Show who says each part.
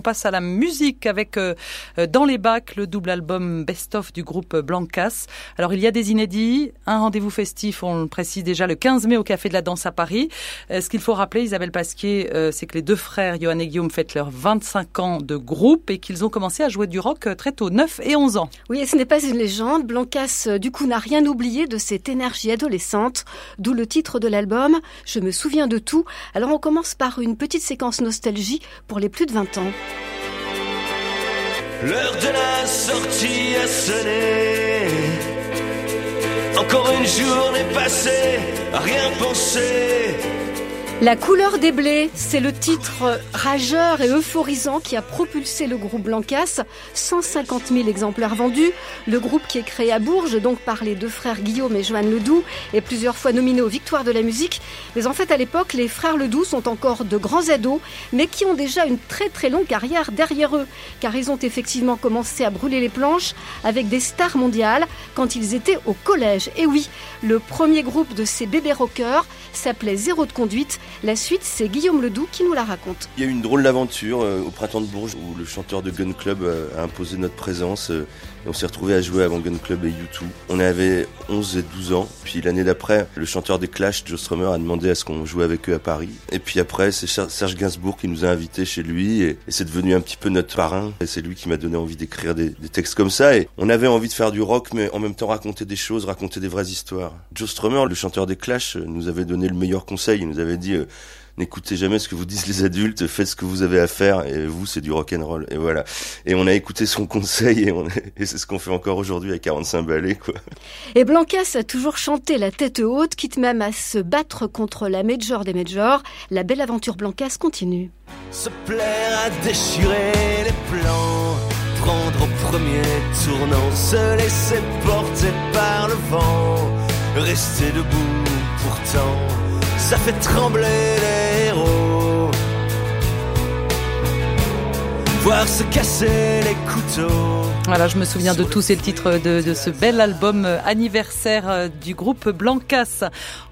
Speaker 1: On passe à la musique avec Dans les bacs, le double album best-of du groupe Blancas. Alors il y a des inédits, un rendez-vous festif, on le précise déjà, le 15 mai au Café de la Danse à Paris. Ce qu'il faut rappeler, Isabelle Pasquier, c'est que les deux frères, Johan et Guillaume, fêtent leurs 25 ans de groupe et qu'ils ont commencé à jouer du rock très tôt, 9 et 11 ans.
Speaker 2: Oui, et ce n'est pas une légende. Blancas, du coup, n'a rien oublié de cette énergie adolescente, d'où le titre de l'album, Je me souviens de tout. Alors on commence par une petite séquence nostalgie pour les plus de 20 ans.
Speaker 3: L'heure de la sortie a sonné. Encore une journée passée, à rien penser.
Speaker 2: La couleur des blés, c'est le titre rageur et euphorisant qui a propulsé le groupe Blancas. 150 000 exemplaires vendus. Le groupe qui est créé à Bourges, donc par les deux frères Guillaume et Johan Ledoux, est plusieurs fois nominé aux Victoires de la musique. Mais en fait, à l'époque, les frères Ledoux sont encore de grands ados, mais qui ont déjà une très très longue carrière derrière eux. Car ils ont effectivement commencé à brûler les planches avec des stars mondiales quand ils étaient au collège. Et oui, le premier groupe de ces bébés rockers s'appelait Zéro de conduite. La suite, c'est Guillaume Ledoux qui nous la raconte.
Speaker 4: Il y a eu une drôle d'aventure au printemps de Bourges où le chanteur de Gun Club a imposé notre présence et on s'est retrouvés à jouer avant Gun Club et U2. On avait 11 et 12 ans, puis l'année d'après, le chanteur des Clash, Joe Strummer, a demandé à ce qu'on joue avec eux à Paris. Et puis après, c'est Serge Gainsbourg qui nous a invités chez lui et c'est devenu un petit peu notre parrain. Et c'est lui qui m'a donné envie d'écrire des textes comme ça. Et on avait envie de faire du rock, mais en même temps raconter des choses, raconter des vraies histoires. Joe Strummer, le chanteur des Clash, nous avait donné le meilleur conseil. Il nous avait dit n'écoutez jamais ce que vous disent les adultes, faites ce que vous avez à faire et vous c'est du rock'n'roll. Et voilà. Et on a écouté son conseil et c'est ce qu'on fait encore aujourd'hui à 45 ballets, quoi.
Speaker 2: Et Blancas a toujours chanté la tête haute, quitte même à se battre contre la major des majors. La belle aventure Blancas continue.
Speaker 3: Se plaire à déchirer les plans, prendre au premier tournant, se laisser porter par le vent, rester debout pourtant. Ça fait trembler les héros, voir se casser les couteaux.
Speaker 1: Voilà, je me souviens de tous ces titres de ce bel album anniversaire du groupe Blancas.